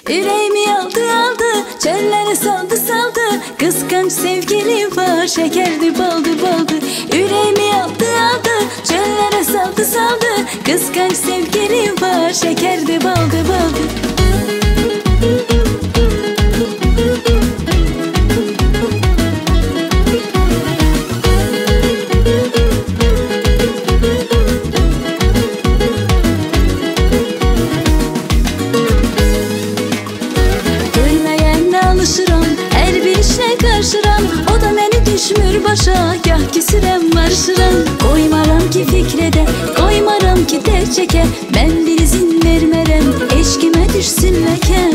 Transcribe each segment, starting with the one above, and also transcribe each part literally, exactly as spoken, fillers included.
Yüreğimi aldı aldı, çöllere saldı saldı. Kıskanç sevgili var, şekerdi baldı baldı. Yüreğimi aldı aldı, çöllere saldı saldı. Kıskanç sevgili var, şekerdi baldı baldı. Her bir işe karşıram, o da beni düşmür başa. Gah ki sürem marşıram, koymaram ki fikrede, koymaram ki ter çeke. Ben bir izin vermerem, eşkime düşsün leke.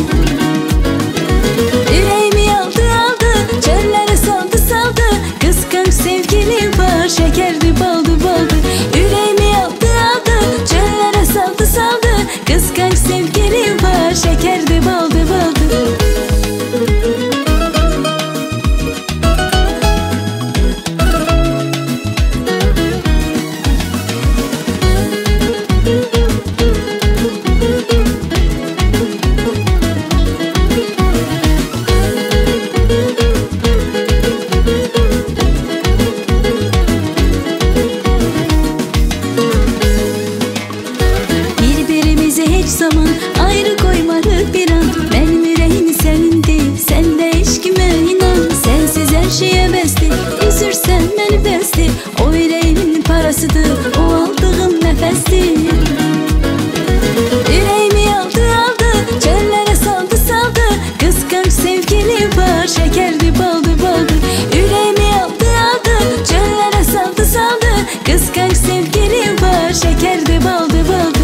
Yüreğimi aldı aldı, çöllere saldı saldı. Kıskanç sevgili var, şekerdi baldı baldı. Yüreğimi aldı aldı, çöllere saldı saldı. Kıskanç sevgili var, şekerdi baldı baldı. Hiç zaman ayrı koymadık bir an. Benim yüreğim senin değil, sen de eşkime inan. Sensiz her şeye besti, üzürsen beni besti. O yüreğimin parasıdır, o aldığım nefesti. Yüreğimi aldı aldı, çöllere saldı saldı. Kıskanç sevgili var, şekerdi baldı baldı. Yüreğimi aldı aldı, çöllere saldı saldı. Kıskanç sevgili var, şekerdi baldı baldı.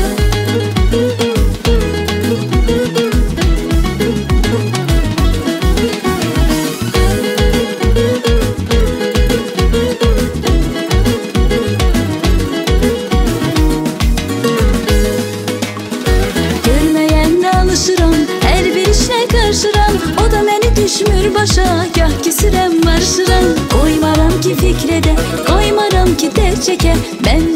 Her bir işe karşıram, o da beni düşmür başa. Gah ki sürem marşıram, koymaram ki fikrede, koymaram ki ter çeke. Ben